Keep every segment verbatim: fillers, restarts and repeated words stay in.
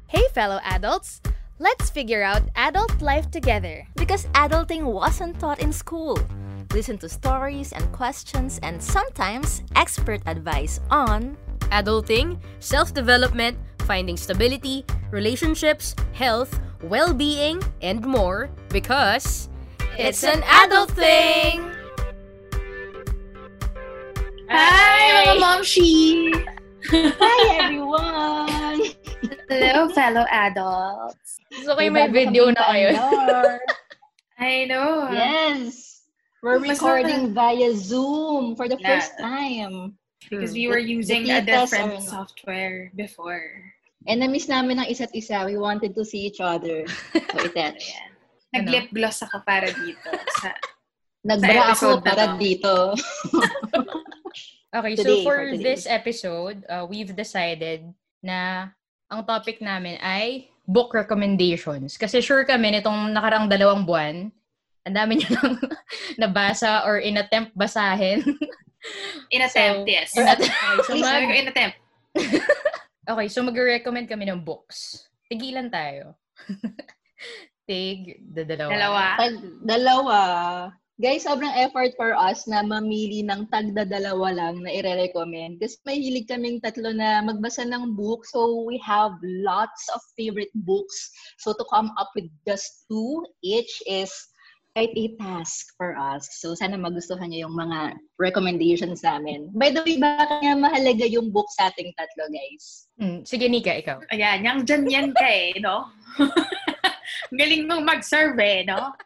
Hey, fellow adults! Let's figure out adult life together. Because adulting wasn't taught in school. Listen to stories and questions and sometimes expert advice on Adulting, self-development, finding stability, relationships, health, well-being, and more because it's an adult thing! Hi, mga momshi! Hi, everyone! Hello, fellow adults. So kayo may video na kayo. I know. Yes! We're Mas recording via Zoom for the Yeah. first time. Because we were The- using the a titas different are- software before. And na-miss namin ang isa't isa. We wanted to see each other. So, ito. Ayan. Nag-lip gloss ako para dito. Sa, Nagbra episode ako na para to. dito. Okay, Today, so for, for today. this episode, uh, we've decided na ang topic namin ay book recommendations. Kasi sure kami nitong nakaraang dalawang buwan, ang dami niyo lang nabasa or inattempt basahin. in-attempt, So, yes. in-attempt. Okay, so Sabi mag- ko, in-attempt. okay, so mag-recommend kami ng books. Tigilan tayo. Tig, dadalawa. Dalawa. Tag dalawa. Guys, sobrang effort for us na mamili ng tagda-dalawa lang na i-recommend. Kasi may hilig kaming tatlo na magbasa ng book. So, we have lots of favorite books. So, to come up with just two each is quite a task for us. So, sana magustuhan niyo yung mga recommendations namin. By the way, baka nga mahalaga yung book sa ating tatlo, guys? Hmm, sige, Nika, ikaw. Ayan, yang dyan yan ka eh, no? Galing mong mag-serve eh, no?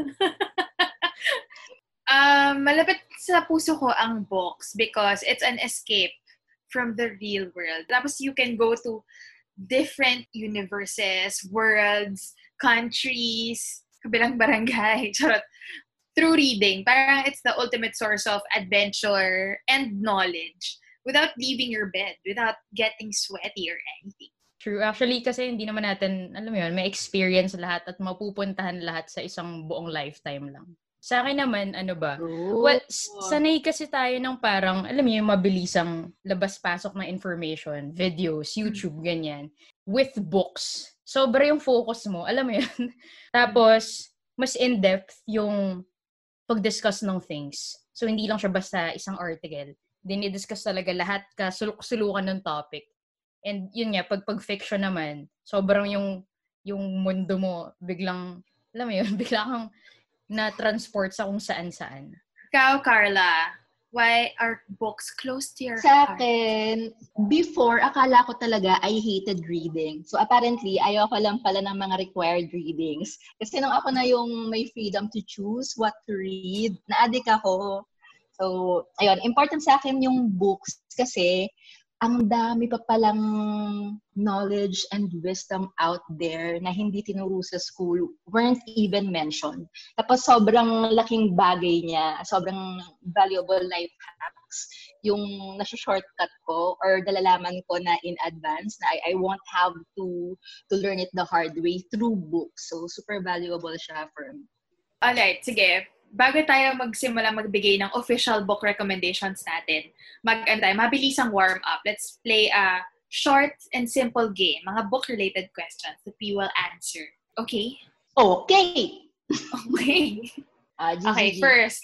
um, malapit sa puso ko ang books because it's an escape from the real world. Tapos you can go to different universes, worlds, countries, kabilang barangay, charot, through reading. Parang it's the ultimate source of adventure and knowledge without leaving your bed, without getting sweaty or anything. True. Actually, kasi hindi naman natin, alam mo yun, may experience lahat at mapupuntahan lahat sa isang buong lifetime lang. Sa akin naman, ano ba? Well, s- sanay kasi tayo ng parang, alam mo yung mabilisang labas-pasok na information, videos, YouTube, ganyan. With books. Sobra yung focus mo, alam mo yun? Tapos, mas in-depth yung pag-discuss ng things. So, hindi lang siya basta isang article. Dinidiscuss talaga lahat ka, suluk-sulukan ng topic. And yun nga, pag pag-fiction naman, sobrang yung yung mundo mo, biglang, alam mo yun, bigla kang na-transport sa kung saan-saan. Ikaw, Carla, why are books close to your Sa heart? akin, before, akala ko talaga I hated reading. So apparently, ayoko lang pala ng mga required readings. Kasi nung ako na yung may freedom to choose what to read, na-addict ako. So, ayun, important sa akin yung books kasi ang dami pa palang knowledge and wisdom out there na hindi tinuro sa school, weren't even mentioned. Tapos sobrang laking bagay niya, sobrang valuable life hacks yung nasa-shortcut ko or nalalaman ko na in advance na I, I won't have to to learn it the hard way through books. So, super valuable siya for me. Alright, sige. Bago tayo magsimula magbigay ng official book recommendations natin, mag ano tayo, mabilisang warm-up. Let's play a short and simple game. Mga book-related questions that we will answer. Okay? Okay! Okay. Uh, G G G. Okay, first.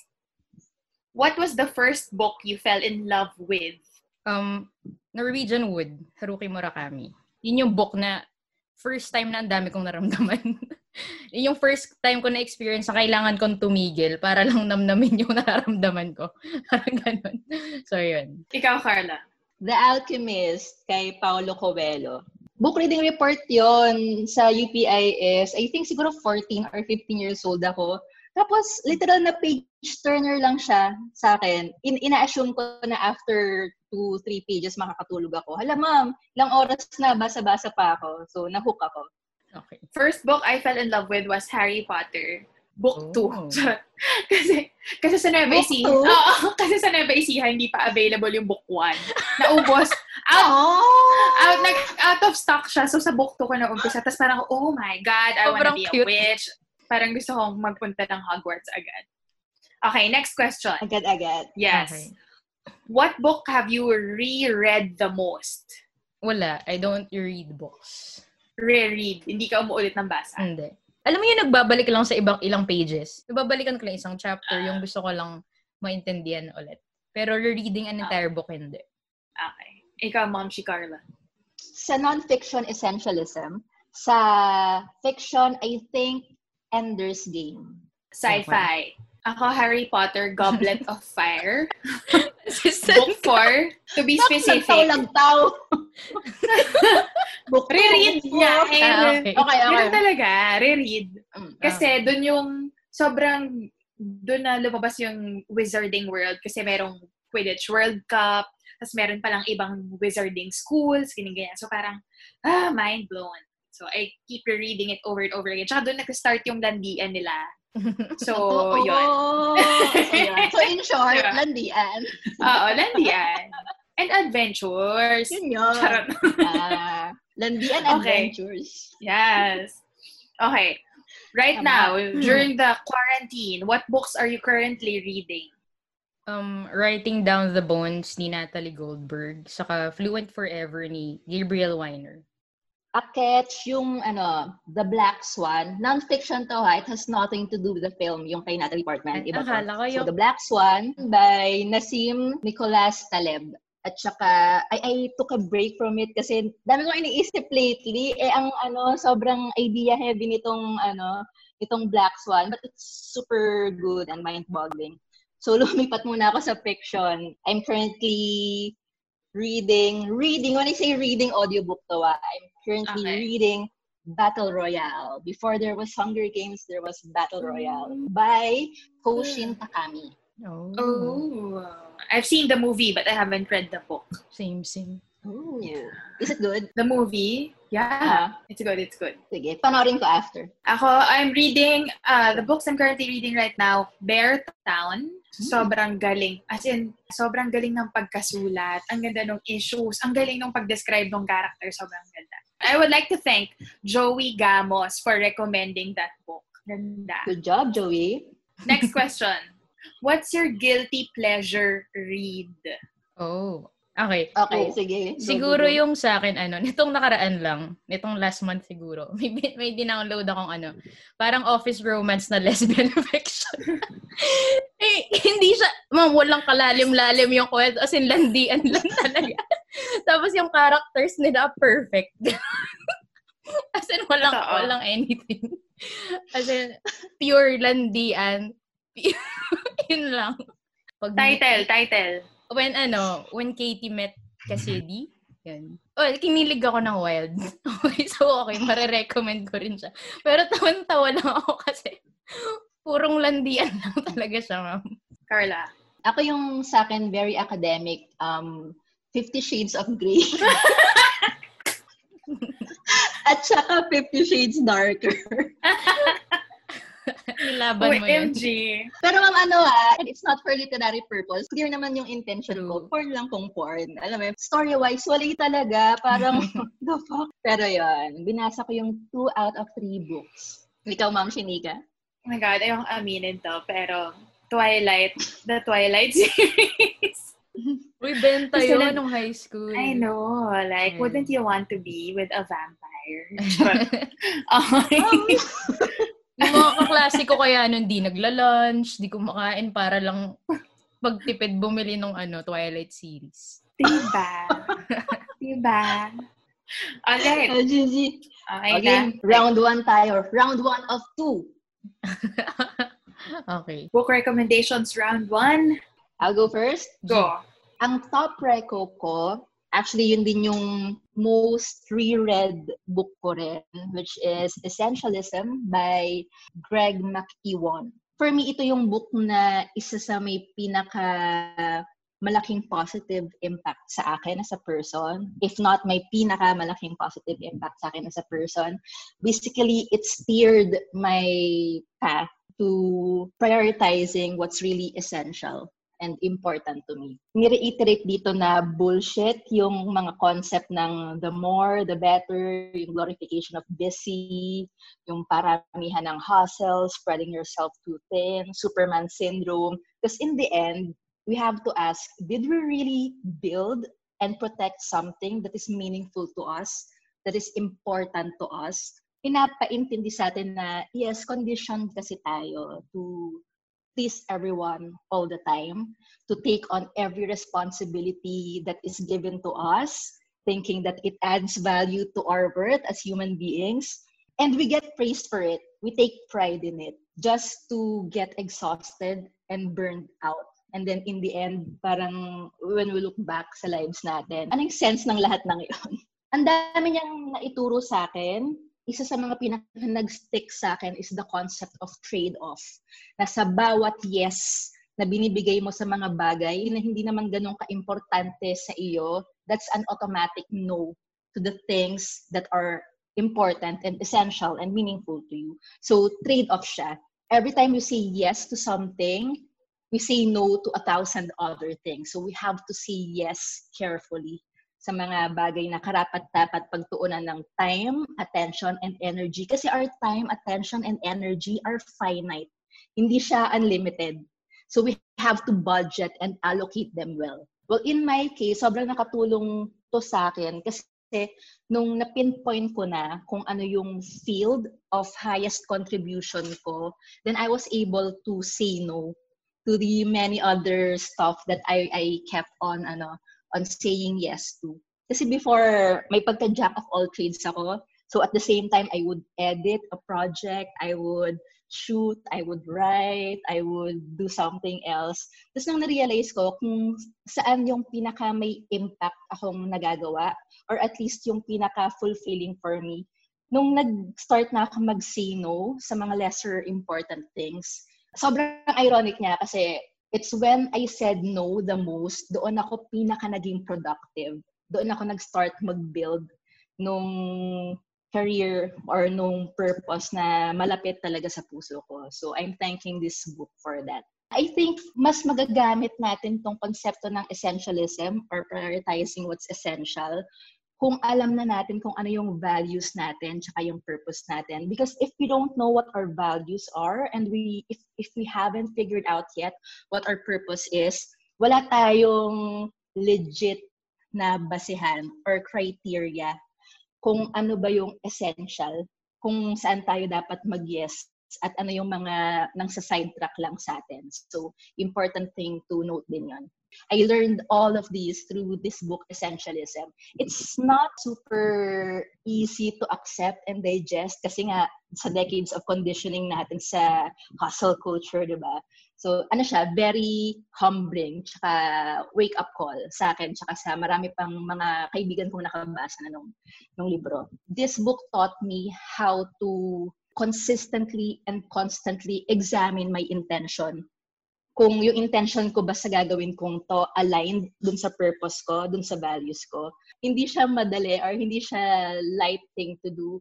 What was the first book you fell in love with? Um, Norwegian Wood, Haruki Murakami. Yun yung book na first time na ang dami kong naramdaman. Yun yung first time ko na-experience na kailangan kong tumigil para lang namnamin yung nararamdaman ko. Parang ganun. So, yun. Ikaw, Carla. The Alchemist kay Paulo Coelho. Book reading report yon sa U P I is, I think siguro fourteen or fifteen years old ako. Tapos, literal na page turner lang siya sa akin. In ina-assume ko na after two, three pages makakatulog ako. Hala, ma'am, ilang oras na, basa-basa pa ako. So, nahook ako. Okay. First book I fell in love with was Harry Potter. Book two. Oh. kasi, kasi sa Nueva Book Ecija, two? oo, kasi sa Nueva Ecija, hindi pa available yung book one. Naubos. Out, Oh! out, nag, out of stock siya. So, sa book two ko na umpisa. Tapos parang, oh my God, I wanna Sobrang be a cute. witch. Parang gusto kong magpunta ng Hogwarts agad. Okay, next question. Agad-agad. Yes. Okay. What book have you reread the most? Wala. I don't read books. re-read? Hindi ka umuulit ng basa? Hindi. Alam mo yung nagbabalik lang sa ibang ilang pages. Nababalikan ko lang isang chapter, uh, yung gusto ko lang maintindihan ulit. Pero reading an entire uh, book, hindi. Okay. Ikaw, Ma'am si Carla. Sa non-fiction essentialism, sa fiction, I think, Ender's Game. Sci-fi. Ako, Harry Potter, Goblet of Fire. Book four, to be specific. Lagtaw-lagtaw. Book re-read niya. Eh, ah, okay. Okay, okay. Ganun talaga, re-read. Kasi okay. Dun yung sobrang, dun na lumabas yung wizarding world kasi merong Quidditch World Cup, tapos meron palang ibang wizarding schools, ganyan-ganyan. So parang, ah, mind blown. So I keep reading it over and over again. Tsaka dun nag-start yung landian nila. So, oh, yun. So, in short, diba? Landian. Oo, landian. And adventures. Yun yun. uh, landian okay. adventures. Yes. Okay. Right now, during the quarantine, what books are you currently reading? Um, Writing Down the Bones ni Natalie Goldberg, saka Fluent Forever ni Gabriel Weiner. Akets, yung ano, The Black Swan. Non-fiction to ha. It has nothing to do with the film, yung kay Natalie Portman. Iba to. So, The Black Swan by Nassim Nicholas Taleb. At saka, I, I took a break from it kasi dami kong iniisip lately. Eh, ang ano, sobrang idea heavy nitong, ano, itong Black Swan. But it's super good and mind-boggling. So, lumipat muna ako sa fiction. I'm currently reading, reading, when I say reading, audiobook to ah. I'm currently okay. reading Battle Royale. Before there was Hunger Games, there was Battle Royale by Koshin Takami. Oh. oh. I've seen the movie, but I haven't read the book. Same, same. Oh. Is it good? The movie? Yeah. Uh, it's good, it's good. Sige, panoorin ko after. Ako, I'm reading, uh, the books I'm currently reading right now, Bear Town. Sobrang galing. As in, sobrang galing ng pagkasulat. Ang ganda ng issues. Ang galing ng pag-describe ng character. Sobrang ganda. I would like to thank Joey Gamos for recommending that book. Ganda. Good job, Joey. Next question. What's your guilty pleasure read? Oh, okay. Okay, oh. sige. Siguro go, go. Yung sa akin, ano, nitong nakaraan lang, nitong last month siguro, may, may dinownload akong ano, parang office romance na lesbian fiction. eh, hindi siya, ma'am, walang kalalim-lalim yung kwento, as in, landian lang talaga. Tapos yung characters nila, perfect. As in, walang, walang anything. As in, pure landian. Yun lang. Pag, title, title. When, ano, when Katie met Cassidy, yun. Well, kinilig ako ng Wild. Okay, so okay, marirecommend ko rin siya. Pero tawan-tawa lang ako kasi purong landian lang talaga siya, ma'am. Carla. Ako yung sa akin, very academic, um, Fifty Shades of Grey. At saka Fifty Shades Darker. Nilaban mo O M G. yun. Pero ma'am, ano ah, it's not for literary purpose. Clear naman yung intention ko. Porn lang kung porn. Alam mo, story-wise, wala talaga. Parang, the fuck? Pero yun, binasa ko yung two out of three books. Ikaw, Ma'am Shinika? Oh my God, ayong aminin to. Pero, Twilight, the Twilight series. Uy, benta yun nung high school. I know. Like, mm. wouldn't you want to be with a vampire? Okay. Yung mga kaklase ko kaya nun di nagla-lunch, di kumakain para lang pagtipid bumili ng ano, Twilight series. Diba? Diba? Alright. Oh, G G. Okay, okay. Round one tayo. Round one of two. Okay. Book recommendations round one. I'll go first. Go. Ang top reco ko, actually yun din yung most reread book ko rin, which is Essentialism by Greg McEwan. For me, ito yung book na isa sa may pinaka malaking positive impact sa akin as a person. If not, may pinaka malaking positive impact sa akin as a person. Basically, it steered my path to prioritizing what's really essential and important to me. Ni-reiterate dito na bullshit yung mga concept ng the more, the better, yung glorification of busy, yung paramihan ng hustle, spreading yourself too thin, Superman syndrome. Because in the end, we have to ask, did we really build and protect something that is meaningful to us? that is important to us, pinapaintindi sa atin na, yes, conditioned kasi tayo to please everyone all the time, to take on every responsibility that is given to us, thinking that it adds value to our worth as human beings. And we get praised for it. We take pride in it just to get exhausted and burned out. And then in the end, parang when we look back sa lives natin, anong sense ng lahat ng yun? Ang dami niyang naituro sa akin. Isa sa mga pinaka nag-stick sa akin is the concept of trade-off. Na sa bawat yes na binibigay mo sa mga bagay na hindi naman ganun ka-importante sa iyo, that's an automatic no to the things that are important and essential and meaningful to you. So, trade-off siya. Every time you say yes to something, we say no to a thousand other things. So, we have to say yes carefully sa mga bagay na karapat-dapat pagtuunan ng time, attention, and energy. Kasi our time, attention, and energy are finite. Hindi siya unlimited. So, we have to budget and allocate them well. Well, in my case, sobrang nakatulong to sa akin kasi nung na-pinpoint ko na kung ano yung field of highest contribution ko, then I was able to say no to the many other stuff that I I kept on ano on saying yes to. Kasi before, may pagka-jack of all trades ako. So at the same time, I would edit a project, I would shoot, I would write, I would do something else. Tapos nang na-realize ko kung saan yung pinaka may impact akong nagagawa or at least yung pinaka-fulfilling for me. Nung nag-start na ako mag-say no sa mga lesser important things, sobrang ironic niya kasi it's when I said no the most, doon ako pinaka naging productive. Doon ako nag-start mag-build nung career or nung purpose na malapit talaga sa puso ko. So I'm thanking this book for that. I think mas magagamit natin tong konsepto ng essentialism or prioritizing what's essential kung alam na natin kung ano yung values natin tsaka yung purpose natin. Because if we don't know what our values are and we if if we haven't figured out yet what our purpose is, wala tayong legit na basehan or criteria kung ano ba yung essential, kung saan tayo dapat mag-yes at ano yung mga nang sa sidetrack lang sa atin. So, important thing to note din yun. I learned all of these through this book, Essentialism. It's not super easy to accept and digest kasi nga sa decades of conditioning natin sa hustle culture, di ba? So, ano siya, very humbling, tsaka wake-up call sa akin, tsaka sa marami pang mga kaibigan kong nakabasa na nung, nung libro. This book taught me how to consistently and constantly examine my intention. Kung yung intention ko ba sa gagawin kong to aligned dun sa purpose ko, dun sa values ko. Hindi siya madali or hindi siya light thing to do,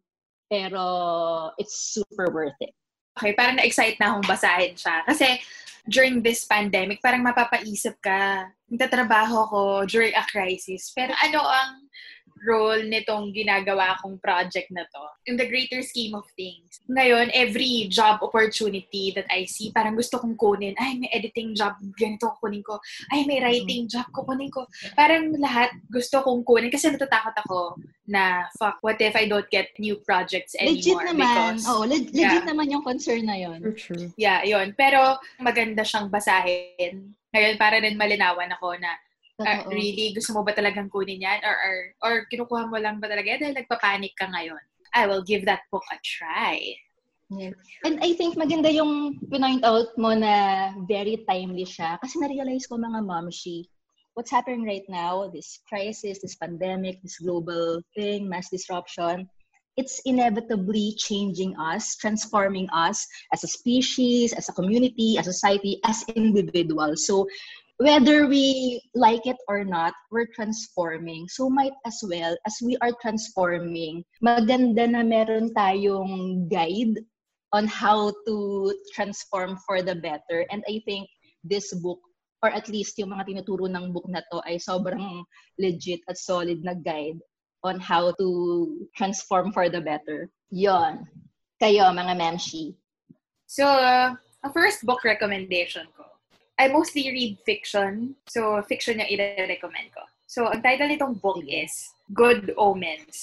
pero it's super worth it. Okay, parang na-excite na akong basahin siya. Kasi during this pandemic, parang mapapaisip ka, nagtatrabaho ko during a crisis, pero ano ang role nitong ginagawa kong project na to in the greater scheme of things. Ngayon, every job opportunity that I see, parang gusto kong kunin. Ay, may editing job, ganito kunin ko. Ay, may writing job, kukunin ko. Parang lahat gusto kong kunin kasi natatakot ako na, fuck, what if I don't get new projects anymore? Legit naman. Because, oh, leg- legit yeah. naman yung concern na yun. For sure. Yeah, yun. Pero maganda siyang basahin. Ngayon, para rin malinawan ako na Uh, really, gusto mo ba talagang kunin yan? Or, or, or kinukuha mo lang ba talaga dahil nagpapanik ka ngayon? I will give that book a try. Yeah. And I think maganda yung pinoint out mo na very timely siya. Kasi na-realize ko mga momshi, what's happening right now, this crisis, this pandemic, this global thing, mass disruption, it's inevitably changing us, transforming us as a species, as a community, as a society, as individuals. So, whether we like it or not, we're transforming. So might as well, as we are transforming, maganda na meron tayong guide on how to transform for the better. And I think this book, or at least yung mga tinuturo ng book na to, ay sobrang legit at solid na guide on how to transform for the better. Yon. Kayo, mga memshi. So, uh, ang first book recommendation ko, I mostly read fiction. So, fiction yung i-recommend ko. So, ang title nitong book is Good Omens.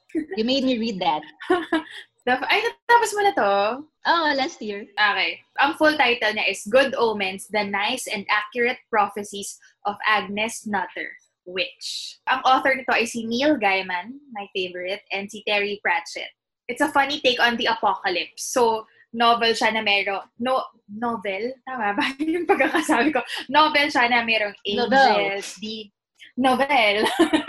You made me read that. Ay, natapos mo na to? Oh, last year. Okay. Ang full title niya is Good Omens, The Nice and Accurate Prophecies of Agnes Nutter, Witch. Ang author nito ay si Neil Gaiman, my favorite, and si Terry Pratchett. It's a funny take on the apocalypse. So, novel siya na meron, no, novel? Tama ba yung pagkakasabi ko? Novel siya na merong angels, di, novel.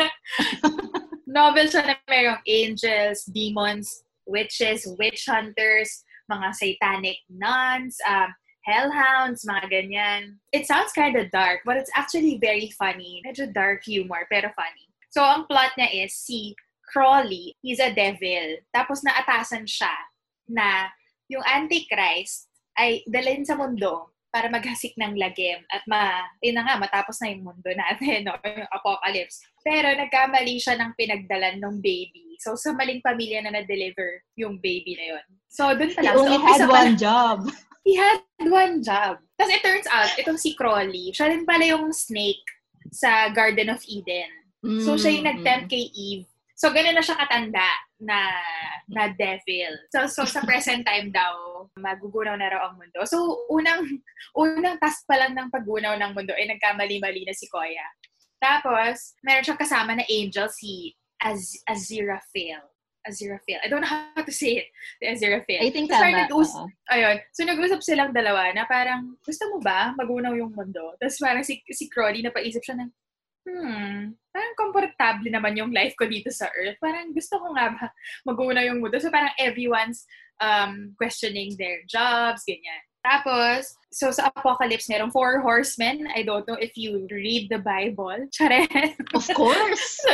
Novel siya na merong angels, demons, witches, witch hunters, mga satanic nuns, um, hellhounds, mga ganyan. It sounds kind of dark, but it's actually very funny. Medyo dark humor, pero funny. So, ang plot niya is si Crowley, he's a devil. Tapos naatasan siya na yung Antichrist ay dalhin sa mundo para maghasik ng lagim at ma, yun na nga, matapos na yung mundo natin, no? Yung apocalypse. Pero nagkamali siya ng pinagdalan ng baby. So, sa maling pamilya na na-deliver yung baby na yun. So, dun pa lang. He only so, had one pala, job. He had one job. Tapos it turns out, itong si Crowley, siya rin pala yung snake sa Garden of Eden. Mm-hmm. So, siya yung nag-tempt kay Eve. So, ganun na siya katanda na na devil. So, so sa present time daw, magugunaw na raw ang mundo. So, unang unang task pa lang ng paggunaw ng mundo ay nagkamali-mali na si Koya. Tapos, meron siyang kasama na angel, si Az- Aziraphale. Aziraphale. I don't know how to say it. Si Aziraphale. I think so, tama. nag-us- uh-huh. Ayun. So, nag-usap silang dalawa na parang, gusto mo ba magunaw yung mundo? Tapos parang si, si Crowley, napaisip siya ng, hmm, parang komportable naman yung life ko dito sa Earth. Parang gusto ko nga ba magunaw yung mundo. So parang everyone's um, questioning their jobs, ganyan. Tapos, so sa Apocalypse, merong four horsemen. I don't know if you read the Bible. Charet. Of course! So,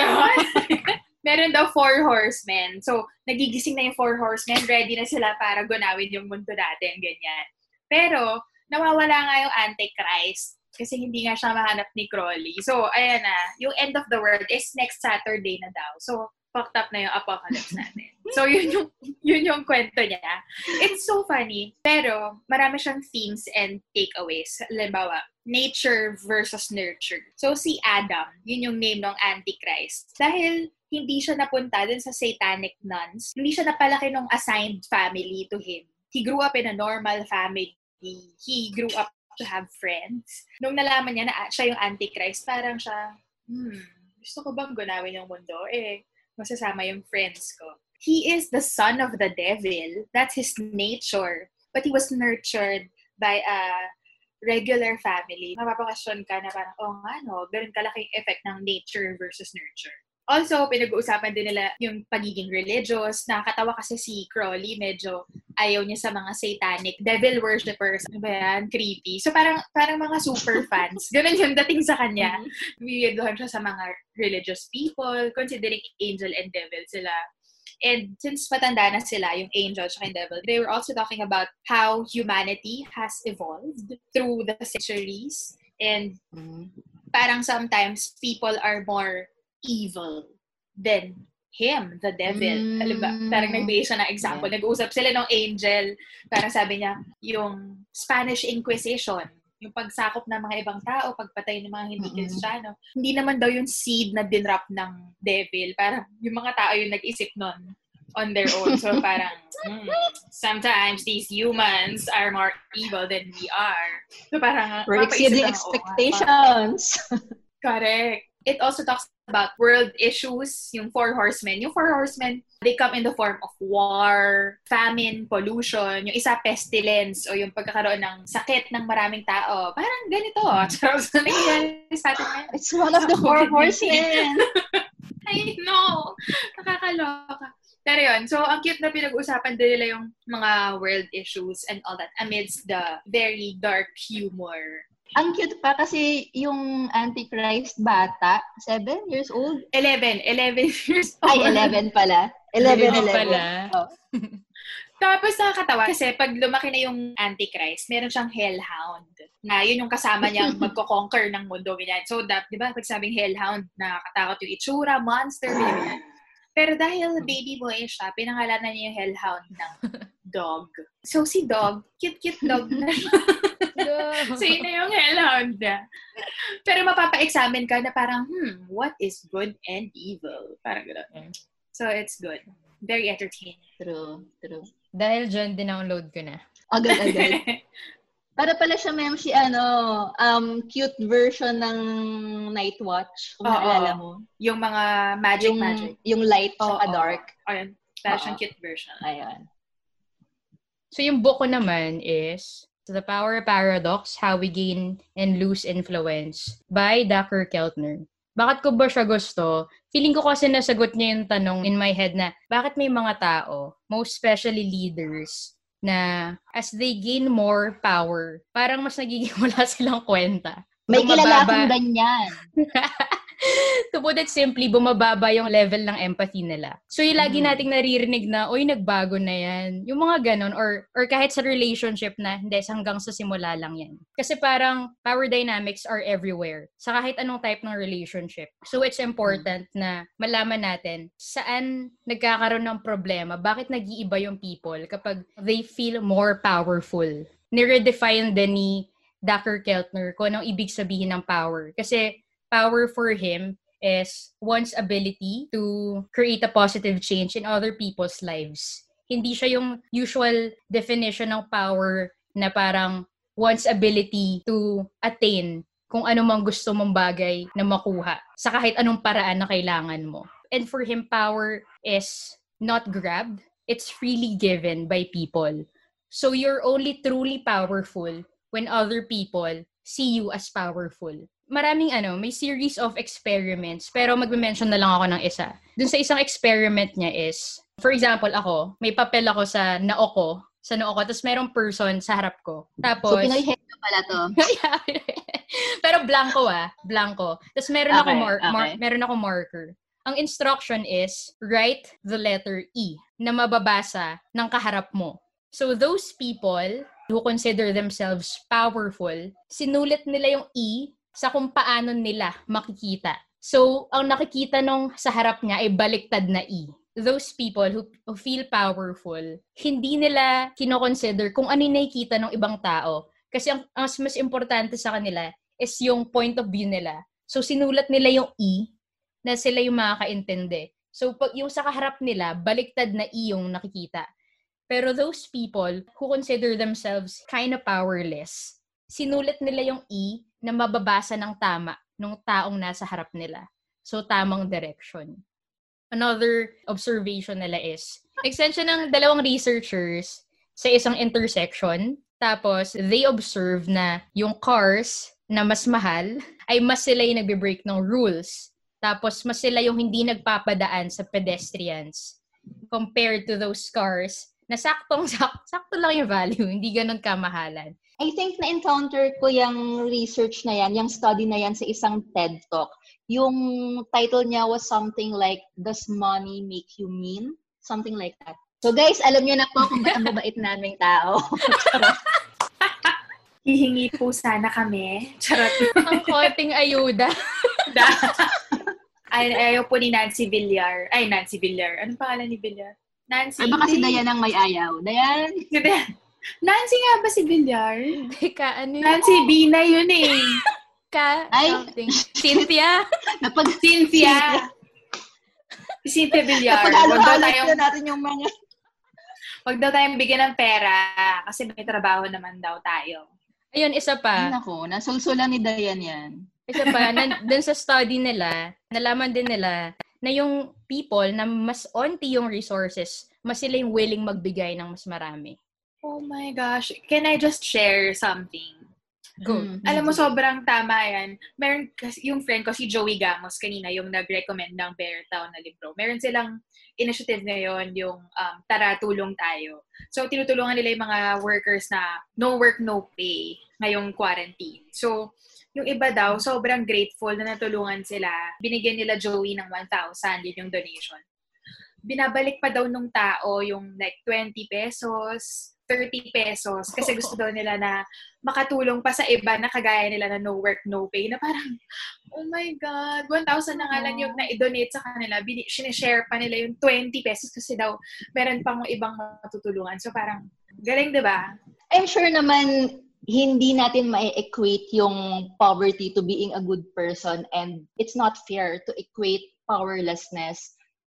meron daw four horsemen. So, nagigising na yung four horsemen. Ready na sila para gunawin yung mundo natin, ganyan. Pero, nawawala nga yung Antichrist. Kasi hindi nga siya mahanap ni Crowley. So, ayan na. Yung end of the world is next Saturday na daw. So, fucked up na yung apocalypse natin. So, yun yung, yun yung kwento niya. It's so funny. Pero, marami siyang themes and takeaways. Halimbawa, nature versus nurture. So, si Adam, yun yung name ng Antichrist. Dahil hindi siya napunta dun sa satanic nuns, hindi siya napalaki ng assigned family to him. He grew up in a normal family. He grew up to have friends. Nung nalaman niya na siya yung Antichrist, parang siya, hmm, gusto ko bang gunawin yung mundo? Eh, masasama yung friends ko. He is the son of the devil. That's his nature. But he was nurtured by a regular family. Mapapakasyon ka na parang, oh nga no, ganun kalaking effect ng nature versus nurture. Also, pinag-uusapan din nila yung pagiging religious. Nakakatawa kasi si Crowley, medyo ayaw niya sa mga satanic devil worshippers. Ano ba yan? Creepy. So, parang parang mga super fans. Ganun yung dating sa kanya. Weirdohan siya sa mga religious people, considering angel and devil sila. And since matanda na sila, yung angel at yung devil, they were also talking about how humanity has evolved through the centuries. And parang sometimes people are more evil than him, the devil. Mm. Diba? Parang nagbigay siya ng example. Yeah. Nag-uusap sila ng angel. Parang sabi niya, yung Spanish Inquisition, yung pagsakop ng mga ibang tao, pagpatay ng mga hindi Kristiyano, mm-hmm. hindi naman daw yung seed na dinrap ng devil. Parang yung mga tao yung nag-isip nun on their own. So parang, mm, sometimes these humans are more evil than we are. So parang, we're exceeding expectations. Oh, correct. It also talks about world issues, yung four horsemen. Yung four horsemen, they come in the form of war, famine, pollution, yung isa pestilence, o yung pagkakaroon ng sakit ng maraming tao. Parang ganito. Charles, ano nangyayari sa atin ngayon? It's one of the four horsemen. I know. Nakakaloka. Pero yun, so ang cute na pinag-usapan din nila yung mga world issues and all that amidst the very dark humor. Ang cute pa kasi yung Antichrist bata, seven years old? eleven. eleven years old. Ay, eleven pala. eleven, eleven. pala. Oh. Tapos nakakatawa kasi pag lumaki na yung Antichrist, meron siyang hellhound. Na yun yung kasama niyang magko-conquer ng mundo. Ganyan. So, da, di ba, pag sabing hellhound, nakakatakot yung itsura, monster, ganyan. Pero dahil baby boy siya, pinangalanan niya yung hellhound ng dog. So, si dog, cute-cute dog na so, yun na yung hellhound na. Pero mapapa-examine ka na parang, hmm, what is good and evil? Parang gano'n. So, it's good. Very entertaining. True, true. Dahil dyan, dinownload ko na. Agad-agad. Para pala siya, ma'am, si ano, um, cute version ng Night Watch. Kung naalala mo. Yung mga magic yung, magic. Yung light oh, tsaka oh. dark. Ayun. Para siyang cute version. Ayun. So yung book ko naman is The Power Paradox, How We Gain and Lose Influence by Dacher Keltner. Bakit ko ba siya gusto? Feeling ko kasi nasagot niya yung tanong in my head na bakit may mga tao, most especially leaders, na as they gain more power, parang mas nagiging wala silang kwenta. May kilala akong ganyan. To put it simply, bumababa yung level ng empathy nila. So yung lagi nating naririnig na, oy, nagbago na yan. Yung mga ganon, or or kahit sa relationship na, hindi, hanggang sa simula lang yan. Kasi parang power dynamics are everywhere. Sa kahit anong type ng relationship. So it's important na malaman natin saan nagkakaroon ng problema, bakit nag-iiba yung people kapag they feel more powerful. Niredefine din ni Dacher Keltner kung anong ibig sabihin ng power. Kasi power for him is one's ability to create a positive change in other people's lives. Hindi siya yung usual definition ng power na parang one's ability to attain kung ano mang gusto mong bagay na makuha sa kahit anong paraan na kailangan mo. And for him, power is not grabbed. It's freely given by people. So you're only truly powerful when other people see you as powerful. Maraming ano, may series of experiments, pero magme-mention na lang ako ng isa. Dun sa isang experiment niya is, for example, ako, may papel ako sa noo ko, sa noo ko, tapos merong person sa harap ko. Tapos, so, Pinoy head na pala to. Pero blanco ah, blanco. Tapos meron okay, ako mar- okay. mar- meron ako marker. Ang instruction is, write the letter E na mababasa ng kaharap mo. So those people who consider themselves powerful, sinulit nila yung E sa kung paano nila makikita. So, ang nakikita nung sa harap niya ay baliktad na E. Those people who, who feel powerful, hindi nila kino-consider kung ano yung nakikita ng ibang tao. Kasi ang, ang mas importante sa kanila is yung point of view nila. So, sinulat nila yung E na sila yung makakaintindi. So, pag yung sa kaharap nila, baliktad na E yung nakikita. Pero those people who consider themselves kind of powerless, sinulat nila yung E na mababasa ng tama ng taong nasa harap nila. So, tamang direction. Another observation nila is, extension ng dalawang researchers sa isang intersection, tapos they observe na yung cars na mas mahal ay mas sila yung nagbe-break ng rules. Tapos, mas sila yung hindi nagpapadaan sa pedestrians compared to those cars na saktong, sak- sakto lang yung value, hindi ganun kamahalan. I think na-encounter ko yung research na yan, yung study na yan sa isang TED Talk. Yung title niya was something like, Does Money Make You Mean? Something like that. So guys, alam niyo na po kung ba't ang babait naming tao. Hihingi po sana kami. Charot. Ang konting ayuda. Ay, ayaw po ni Nancy Villar. Ay, Nancy Villar. Anong pangalan ni Villar? Nancy. Ay, baka si Dayan ang may ayaw. Dayan? Si Dayan. Nancy nga ba si Villar? Teka, ano yun? Nancy Bina yun eh. Ka, Ay. something. Cynthia? Napag Cynthia. Si Cynthia Villar. Wag daw Napag-halo-halo tayong, natin yung mga... wag daw tayong bigyan ng pera kasi may trabaho naman daw tayo. Ayun, isa Ay, pa. naku, nasulsulan ni Dayan yan. Isa pa, nan, dun sa study nila, nalaman din nila na yung people na mas onti yung resources, mas sila yung willing magbigay ng mas marami. Oh my gosh. Can I just share something? Go. Mm. Alam mo, sobrang tama yan. Meron, kasi yung friend ko, si Joey Gamos, kanina, yung nag-recommend ng Bear Town na libro. Meron silang initiative ngayon, yung um, Tara, Tulong Tayo. So, tinutulungan nila yung mga workers na no work, no pay ngayong quarantine. So, yung iba daw, sobrang grateful na natulungan sila. Binigyan nila Joey ng one thousand, yun yung donation. Binabalik pa daw nung tao yung like twenty pesos, thirty pesos kasi gusto daw nila na makatulong pa sa iba na kagaya nila na no work, no pay. Na parang, oh my God, one thousand na nga lang yung na-donate sa kanila. Bin- sinishare pa nila yung twenty pesos kasi daw meron pang ibang matutulungan. So parang, galing, di ba? I'm sure naman hindi natin ma-equate yung poverty to being a good person, and it's not fair to equate powerlessness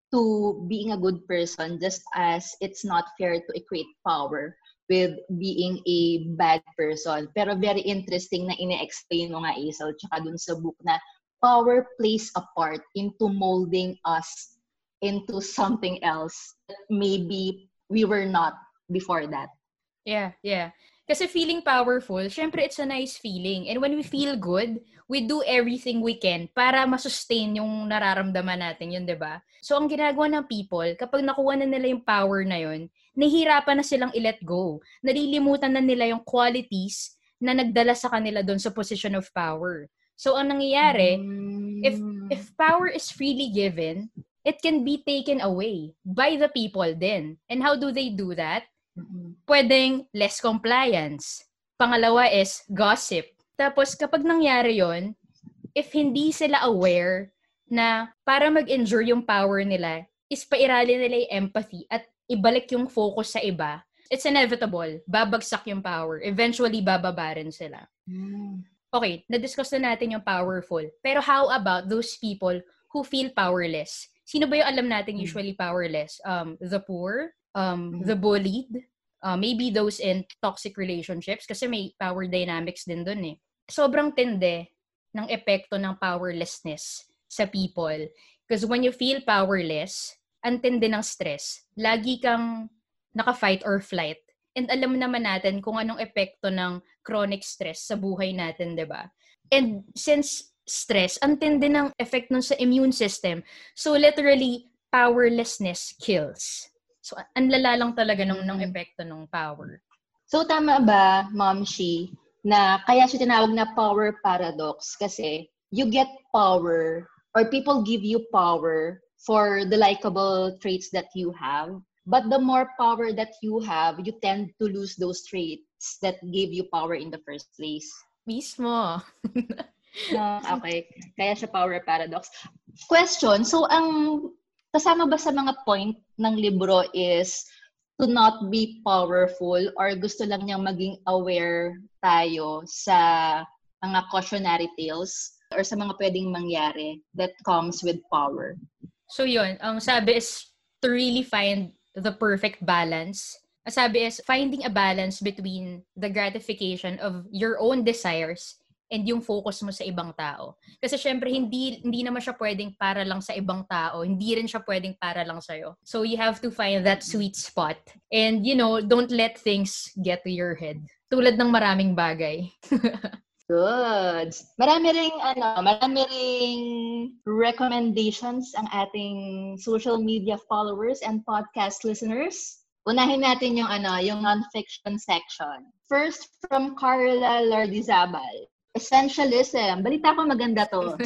to being a good person, just as it's not fair to equate power with being a bad person. Pero very interesting na ine-explain mo nga, Isel, tsaka dun sa book na power plays a part into molding us into something else that maybe we were not before that. Yeah, yeah. Kasi feeling powerful, syempre it's a nice feeling. And when we feel good, we do everything we can para masustain yung nararamdaman natin yun, di ba? So, ang ginagawa ng people, kapag nakuha na nila yung power na yun, nahihirapan na silang i-let go. Nalilimutan na nila yung qualities na nagdala sa kanila doon sa position of power. So, ang nangyayari, mm. if if power is freely given, it can be taken away by the people then. And how do they do that? Mm-hmm. Pwedeng less compliance. Pangalawa is gossip. Tapos, kapag nangyari yon, if hindi sila aware na para mag-endure yung power nila, is pairali nila yung empathy at ibalik yung focus sa iba, it's inevitable. Babagsak yung power. Eventually, bababa rin sila. Mm. Okay, na-discuss na natin yung powerful. Pero how about those people who feel powerless? Sino ba yung alam natin usually powerless? Um, the poor, um, the bullied, uh, maybe those in toxic relationships kasi may power dynamics din dun eh. Sobrang tindi ng epekto ng powerlessness sa people. Because when you feel powerless, ang tindi ng stress. Lagi kang naka-fight or flight. And alam naman natin kung anong epekto ng chronic stress sa buhay natin, di ba? And since stress, ang tindi ng effect nun sa immune system. So literally, powerlessness kills. So ang lala lang talaga ng, ng epekto ng power. So tama ba, Ma'am Shi, na kaya siya tinawag na power paradox? Kasi you get power or people give you power for the likable traits that you have. But the more power that you have, you tend to lose those traits that gave you power in the first place. Mismo. uh, okay. Kaya siya power paradox. Question, so ang kasama ba sa mga point ng libro is to not be powerful or gusto lang niyang maging aware tayo sa mga cautionary tales or sa mga pwedeng mangyari that comes with power? So yun, ang sabi is to really find the perfect balance. Ang sabi is finding a balance between the gratification of your own desires and yung focus mo sa ibang tao. Kasi syempre, hindi, hindi naman siya pwedeng para lang sa ibang tao. Hindi rin siya pwedeng para lang sa'yo. So you have to find that sweet spot. And, you know, don't let things get to your head. Tulad ng maraming bagay. Good. Marami ring, ano, marami ring recommendations ang ating social media followers and podcast listeners. Unahin natin yung, ano, yung non-fiction section. First, from Carla Lardizabal. Essentialism. Balita ko maganda to.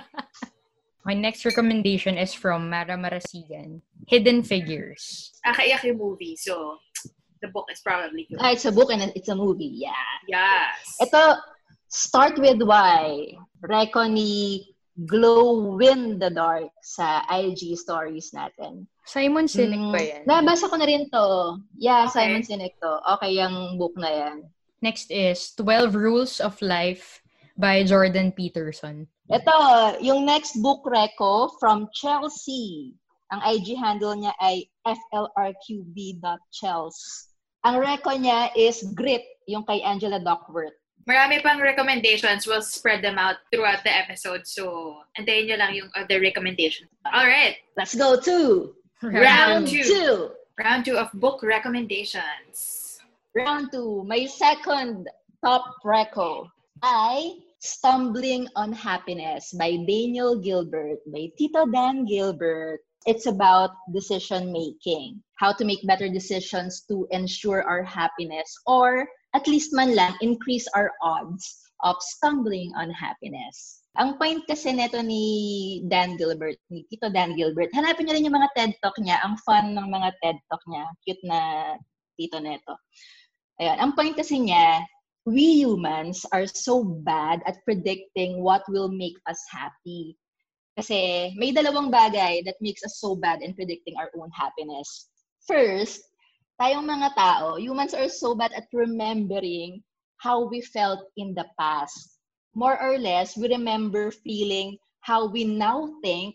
My next recommendation is from Mara Marasigan. Hidden Figures. Nakaiyak yung movie, so the book is probably good. Ah, it's a book and it's a movie. Yeah. Yes. Ito, Start with Why. Reco ni Glow in the Dark sa I G stories natin. Simon Sinek mm, ba yan? Nabasa ko na rin to. Yeah, okay. Simon Sinek to. Okay, yung book na yan. Next is twelve Rules of Life by Jordan Peterson. Ito, yung next book, Reco, from Chelsea. Ang I G handle niya ay f l r q b dot chels. Ang reco niya is Grit, yung kay Angela Duckworth. Marami pang recommendations. We'll spread them out throughout the episode. So, antayin nyo lang yung other recommendations. All right. Let's go to round, round two. two. Round two of book recommendations. Round two. My second top reco ay Stumbling on Happiness by Daniel Gilbert, by Tito Dan Gilbert. It's about decision making. How to make better decisions to ensure our happiness or at least man lang increase our odds of stumbling on happiness. Ang point kasi neto ni Dan Gilbert, ni Tito Dan Gilbert, hanapin niyo rin yung mga TED Talk niya. Ang fun ng mga TED Talk niya. Cute na tito neto. Ayan. Ang point kasi niya, we humans are so bad at predicting what will make us happy. Kasi may dalawang bagay that makes us so bad in predicting our own happiness. First, tayong mga tao, humans are so bad at remembering how we felt in the past. More or less, we remember feeling how we now think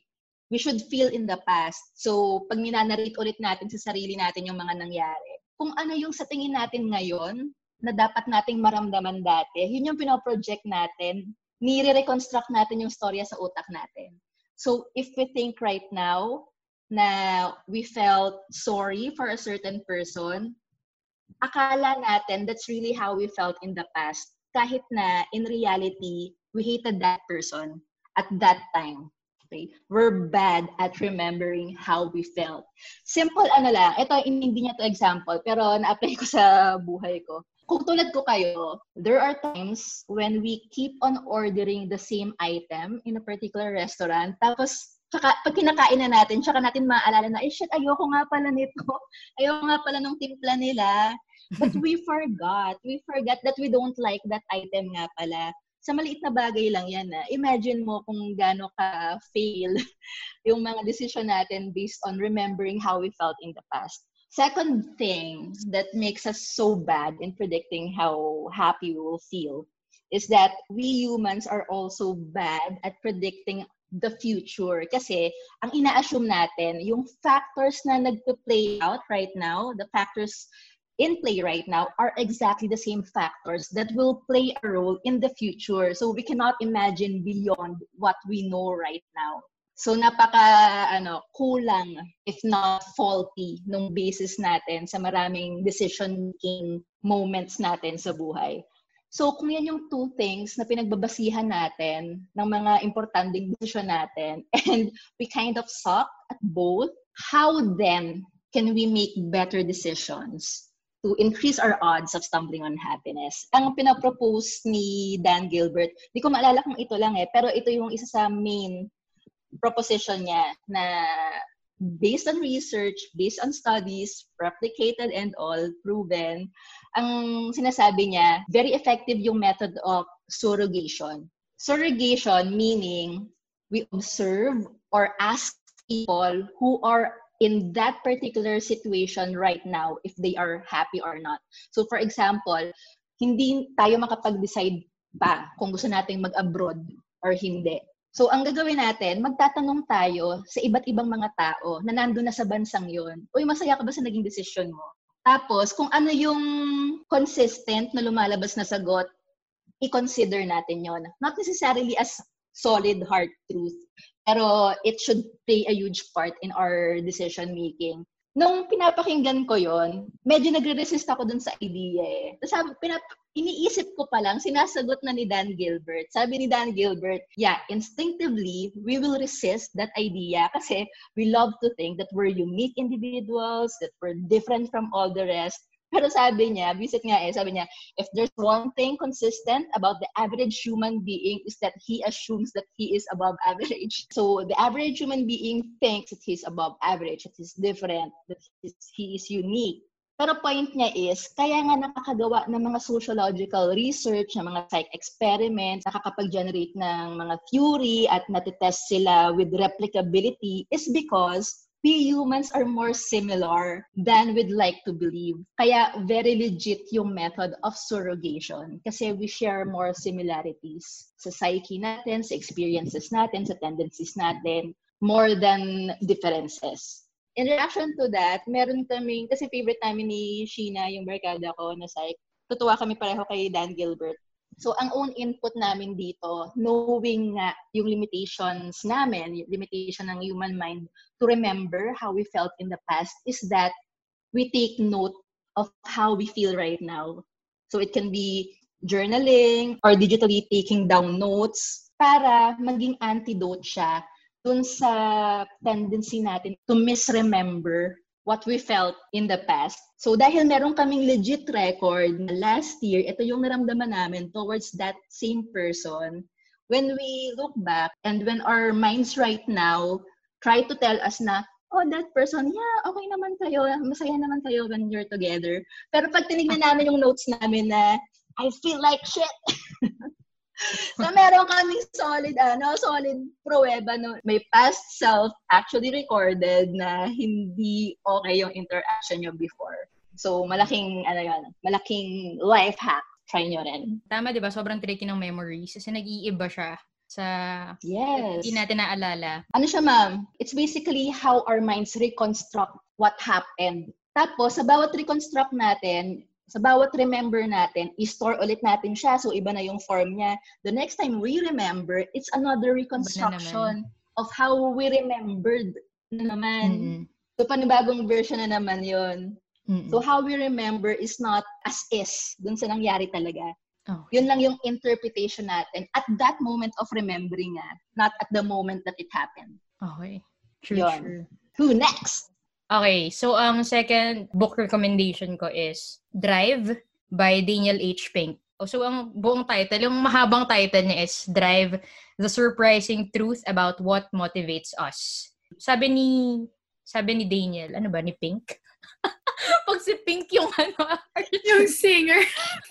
we should feel in the past. So, pag minanarrate ulit natin sa sarili natin yung mga nangyari, kung ano yung sa tingin natin ngayon na dapat nating maramdaman dati, yun yung pinoproject natin, nire-reconstruct natin yung storya sa utak natin. So, if we think right now na we felt sorry for a certain person, akala natin that's really how we felt in the past. Kahit na, in reality, we hated that person at that time. Okay? We're bad at remembering how we felt. Simple ano lang, ito hindi niya to example, pero na-apply ko sa buhay ko. Kung tulad ko kayo, there are times when we keep on ordering the same item in a particular restaurant, tapos tsaka, pag kinakain na natin, tsaka natin maaalala na, eh shit, ayoko nga pala nito. Ayoko nga pala nung timpla nila. But we forgot. We forgot that we don't like that item nga pala. Sa maliit na bagay lang yan. Na. Imagine mo kung gaano ka-fail yung mga decision natin based on remembering how we felt in the past. Second thing that makes us so bad in predicting how happy we will feel is that we humans are also bad at predicting the future. Kasi ang ina-assume natin, yung factors na nagpe-play out right now, the factors in play right now are exactly the same factors that will play a role in the future. So we cannot imagine beyond what we know right now. So napaka ano kulang if not faulty nung basis natin sa maraming decision-making moments natin sa buhay. So kung yan yung two things na pinagbabasihan natin ng mga importanteng decision natin and we kind of suck at both, how then can we make better decisions to increase our odds of stumbling on happiness? Ang pinapropose ni Dan Gilbert, di ko maalala kung ito lang eh, pero ito yung isa sa main proposition niya na based on research, based on studies, replicated and all, proven, ang sinasabi niya, very effective yung method of surrogation. Surrogation meaning we observe or ask people who are in that particular situation right now if they are happy or not. So for example, hindi tayo makapag-decide pa kung gusto nating mag-abroad or hindi. So ang gagawin natin, magtatanong tayo sa iba't ibang mga tao na nandun na sa bansang yon. Uy, masaya ka ba sa naging desisyon mo? Tapos kung ano yung consistent na lumalabas na sagot, i-consider natin yon. Not necessarily as solid hard truth, pero it should play a huge part in our decision making. Nung pinapakinggan ko yon, medyo nagre-resist ako dun sa idea eh. Tapos pinap- iniisip ko pa lang, sinasagot na ni Dan Gilbert. Sabi ni Dan Gilbert, yeah, instinctively, we will resist that idea kasi we love to think that we're unique individuals, that we're different from all the rest. Pero sabi niya, visit nga eh, sabi niya, if there's one thing consistent about the average human being is that he assumes that he is above average. So the average human being thinks that he's above average, that he's different, that he is unique. Pero point niya is, kaya nga nakakagawa ng mga sociological research, ng mga psych experiments, nakakapag-generate ng mga theory at natitest sila with replicability is because we humans are more similar than we'd like to believe. Kaya very legit yung method of surrogation kasi we share more similarities sa psyche natin, sa experiences natin, sa tendencies natin, more than differences. In reaction to that, meron kaming, kasi favorite namin ni Sheena, yung barkada ko na psych, tutuwa kami pareho kay Dan Gilbert. So, ang own input namin dito, knowing nga yung limitations namin, yung limitation ng human mind to remember how we felt in the past is that we take note of how we feel right now. So, it can be journaling or digitally taking down notes para maging antidote siya dun sa tendency natin to misremember what we felt in the past. So dahil meron kaming legit record na last year, ito yung naramdaman namin towards that same person. When we look back and when our minds right now try to tell us na, oh, that person, yeah, okay naman kayo, masaya naman kayo when you're together. Pero pag tinignan namin yung notes namin na, I feel like shit. So, meron kaming solid, ano, solid pruweba, no? May past self actually recorded na hindi okay yung interaction nyo before. So, malaking, ano yan, malaking life hack. Try nyo rin. Tama, di ba? Sobrang tricky ng memories kasi nag-iiba siya sa yes. hindi natin naalala. Ano siya, ma'am? It's basically how our minds reconstruct what happened. Tapos, sa bawat reconstruct natin, sa bawat remember natin, i-store ulit natin siya. So, iba na yung form niya. The next time we remember, it's another reconstruction of how we remembered na naman. Mm-mm. So, panibagong version na naman yun. Mm-mm. So, how we remember is not as is, dun sa nangyari talaga. Okay. Yun lang yung interpretation natin at that moment of remembering nga, not at the moment that it happened. Okay. True, Yun. true. Who next? Okay, so ang second book recommendation ko is Drive by Daniel H. Pink. So ang buong title, yung mahabang title niya is Drive, The Surprising Truth About What Motivates Us. Sabi ni sabi ni Daniel, ano ba, ni Pink? Pag si Pink yung ano, yung singer.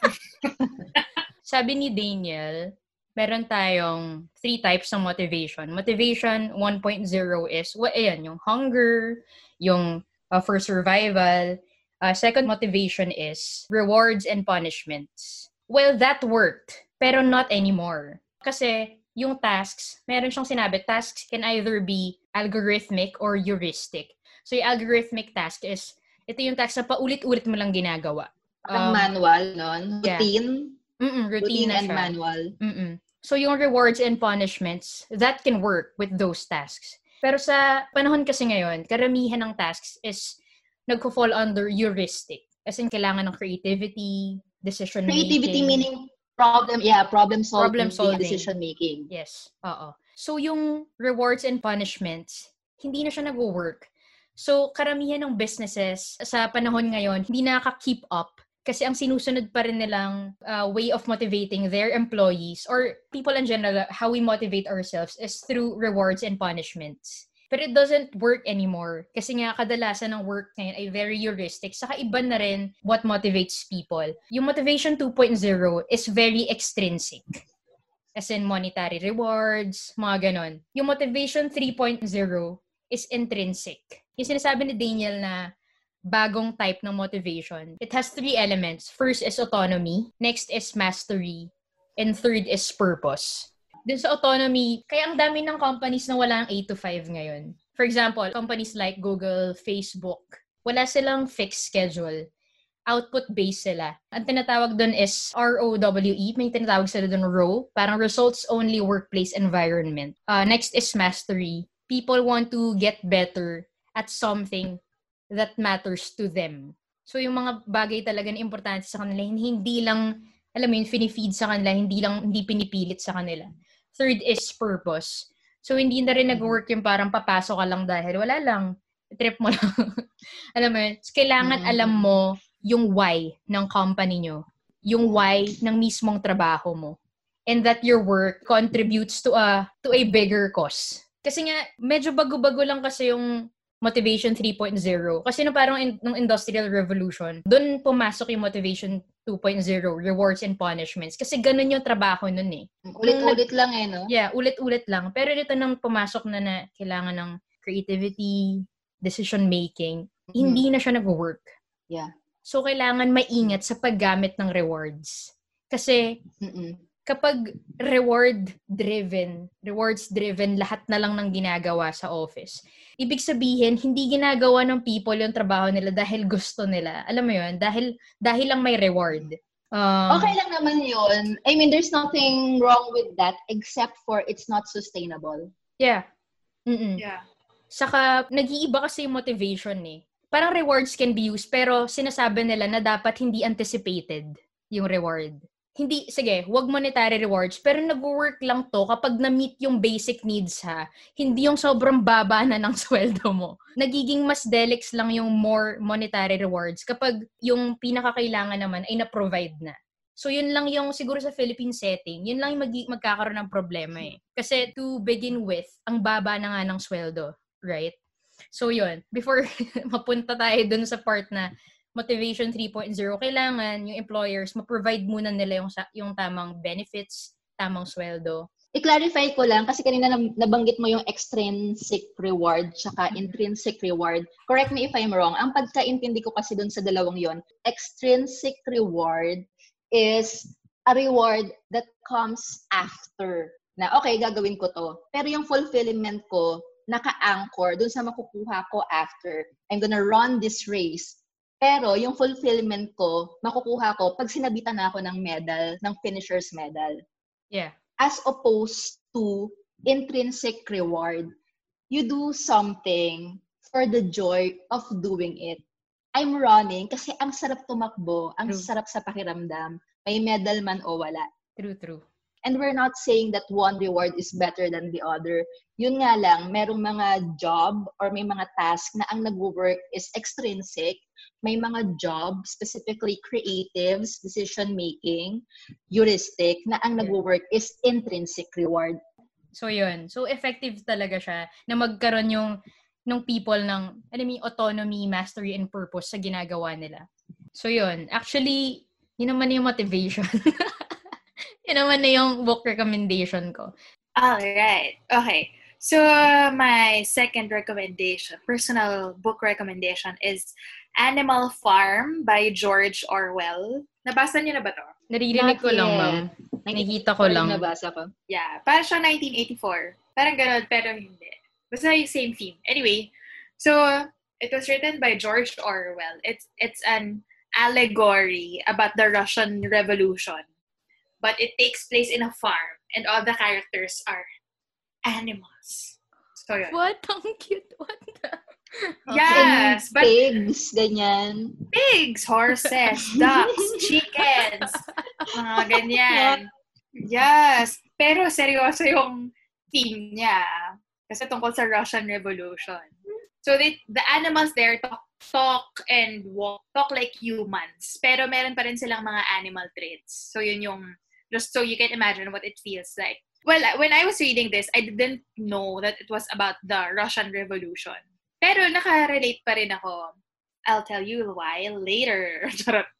Sabi ni Daniel, meron tayong three types ng motivation. Motivation one point oh is, well, ayan, yung hunger, yung uh, for survival. Uh, second motivation is rewards and punishments. Well, that worked, pero not anymore. Kasi yung tasks, meron siyang sinabi, tasks can either be algorithmic or heuristic. So yung algorithmic task is, ito yung task na paulit-ulit mo lang ginagawa. Parang um, manual, no? Routine. Yeah. Mm-mm, routine, routine na and siya. manual. Mm-mm. So yung rewards and punishments, that can work with those tasks. Pero sa panahon kasi ngayon, karamihan ng tasks is nagko-fall under heuristic. As in, kailangan ng creativity, decision creativity making. Creativity meaning problem, yeah, problem solving, problem solving. Decision making. Yes, oo. So yung rewards and punishments, hindi na siya nag-work. So karamihan ng businesses sa panahon ngayon, hindi nakaka-keep up. Kasi ang sinusunod pa rin nilang uh, way of motivating their employees or people in general, how we motivate ourselves is through rewards and punishments. But it doesn't work anymore. Kasi nga kadalasan ng work ngayon ay very heuristic. Saka iba na rin what motivates people. Yung motivation two point oh is very extrinsic. As in monetary rewards, mga ganon. Yung motivation three point oh is intrinsic. Yung sinasabi ni Daniel na bagong type ng motivation. It has three elements. First is autonomy. Next is mastery. And third is purpose. Dun sa autonomy, kaya ang dami ng companies na wala ang eight to five ngayon. For example, companies like Google, Facebook, wala silang fixed schedule. Output-based sila. Ang tinatawag dun is R O W E. May tinatawag sila dun R O W. Parang results-only workplace environment. Uh, next is mastery. People want to get better at something that matters to them. So, yung mga bagay talaga na importante sa kanila, hindi lang, alam mo yun, finifeed sa kanila, hindi lang, hindi pinipilit sa kanila. Third is purpose. So, hindi na rin nag-work yung parang papasok ka lang dahil wala lang, trip mo lang. Alam mo yun, kailangan mm-hmm. alam mo yung why ng company nyo, yung why ng mismong trabaho mo, and that your work contributes to a, to a bigger cause. Kasi nga, medyo bago-bago lang kasi yung motivation three point oh. Kasi no parang in, nung Industrial Revolution, doon pumasok yung motivation two point oh, rewards and punishments. Kasi ganun yung trabaho nun eh. Ulit-ulit lang eh, no? Yeah, ulit-ulit lang. Pero dito nang pumasok na na kailangan ng creativity, decision making, mm-hmm. hindi na siya nag-work. Yeah. So, kailangan maingat sa paggamit ng rewards. Kasi, mm-mm. kapag reward-driven, rewards-driven, lahat na lang ng ginagawa sa office. Ibig sabihin, hindi ginagawa ng people yung trabaho nila dahil gusto nila. Alam mo yun? Dahil, dahil lang may reward. Um, okay lang naman yun. I mean, there's nothing wrong with that except for it's not sustainable. Yeah. Mm-mm. Yeah. Saka, nag-iiba kasi yung motivation eh. Parang rewards can be used, pero sinasabi nila na dapat hindi anticipated yung reward. Hindi, sige, wag monetary rewards, pero nag-work lang to kapag na-meet yung basic needs ha. Hindi yung sobrang baba na ng sweldo mo. Nagiging mas delix lang yung more monetary rewards kapag yung pinakakailangan naman ay na-provide na. So, yun lang yung siguro sa Philippine setting, yun lang yung mag- magkakaroon ng problema eh. Kasi to begin with, ang baba na nga ng sweldo, right? So, yun. Before mapunta tayo dun sa part na motivation three point oh, kailangan yung employers ma-provide muna nila yung, yung tamang benefits, tamang sweldo. I-clarify ko lang, kasi kanina nabanggit mo yung extrinsic reward tsaka intrinsic reward. Correct me if I'm wrong. Ang pagkaintindi ko kasi dun sa dalawang yon, extrinsic reward is a reward that comes after na okay, gagawin ko to. Pero yung fulfillment ko, naka-anchor dun sa makukuha ko after. I'm gonna run this race. Pero yung fulfillment ko, makukuha ko pag sinabitan na ako ng medal, ng finisher's medal. Yeah. As opposed to intrinsic reward. You do something for the joy of doing it. I'm running kasi ang sarap tumakbo, ang True. sarap sa pakiramdam. May medal man o wala. True, true. And we're not saying that one reward is better than the other. Yun nga lang, merong mga job or may mga task na ang nag-work is extrinsic. May mga job, specifically creatives, decision-making, heuristic, na ang nag-work is intrinsic reward. So yun. So effective talaga siya na magkaroon yung ng people ng ano may autonomy, mastery, and purpose sa ginagawa nila. So yun. Actually, yun naman yung motivation. Yun naman na yung book recommendation ko. Alright. Okay. So, my second recommendation, personal book recommendation is Animal Farm by George Orwell. Nabasa niyo na ba to? Naririnig ko lang, ma'am. Nakikita ko lang. Nabasa ko. Yeah. Para siya nineteen eighty-four. Parang ganun, pero hindi. Basta yung same theme. Anyway, so, it was written by George Orwell. It's it's an allegory about the Russian Revolution. But it takes place in a farm. And all the characters are animals. So, yun. What? Ang cute. What the? Yes, but pigs, ganyan. Pigs, horses, ducks, chickens, mga ganyan. Yes. Pero seryoso yung theme niya. Kasi tungkol sa Russian Revolution. So they, the animals there talk, talk and walk, talk like humans. Pero meron pa rin silang mga animal traits. So yun yung, just so you can imagine what it feels like. Well, when I was reading this, I didn't know that it was about the Russian Revolution. Pero nakarelate pa rin ako. I'll tell you why later.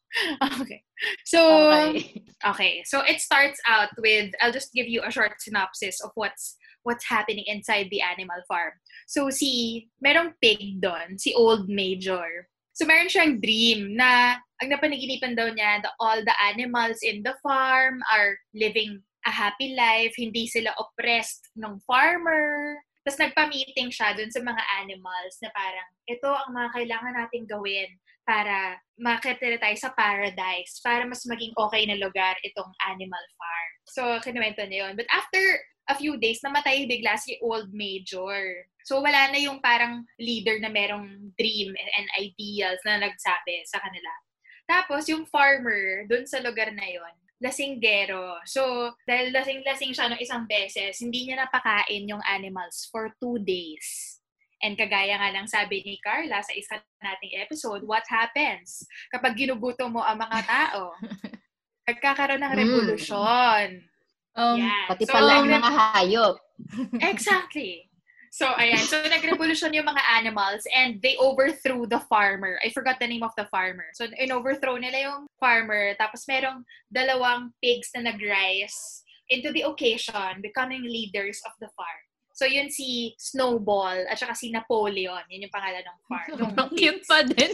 Okay. So, Okay. okay. So it starts out with, I'll just give you a short synopsis of what's what's happening inside the animal farm. So si, merong pig doon, si Old Major. So meron siyang dream na ang napanaginipan daw niya, the, all the animals in the farm are living a happy life, hindi sila oppressed ng farmer. Tapos nagpa-meeting siya dun sa mga animals na parang, ito ang mga kailangan nating gawin para makatira tayo sa paradise, para mas maging okay na lugar itong animal farm. So, kinuwento niya yun. But after a few days, namatay bigla si Old Major. So, wala na yung parang leader na merong dream and ideals na nagsabi sa kanila. Tapos, yung farmer dun sa lugar na yon, lasinggero. So, dahil lasing-lasing siya ng isang beses, hindi niya napakain yung animals for two days. And kagaya nga lang sabi ni Carla sa isa nating episode, what happens kapag ginugutom mo ang mga tao? Nagkakaroon ng revolusyon. Um, yeah. Pati So, pala ang nagre- mga hayop. Exactly. So, ayan. So, nagrevolusyon yung mga animals and they overthrew the farmer. I forgot the name of the farmer. So, in-overthrow nila yung farmer. Tapos, merong dalawang pigs na nag-rise into the occasion, becoming leaders of the farm. So, yun si Snowball at saka si Napoleon. Yun yung pangalan ng farm. Sobrang cute pa din.